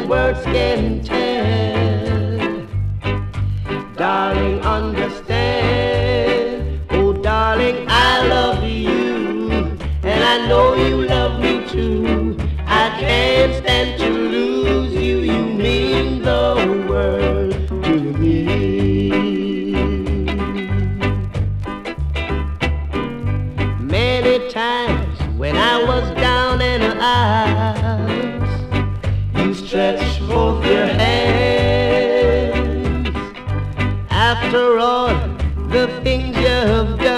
words can tell. Darling, understand. Oh, darling, I love you, and I know you love me too. I can't stand to lose you. You mean the world to me. Many times when I was down and out, you stretched forth your hands. After all the things you have done,